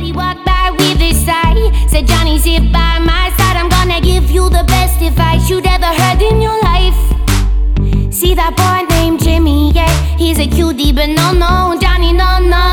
Daddy walked by with his sigh, said, Johnny, sit by my side. I'm gonna give you the best advice you'd ever heard in your life. See that boy named Jimmy, yeah, he's a cutie, but no, Johnny, no.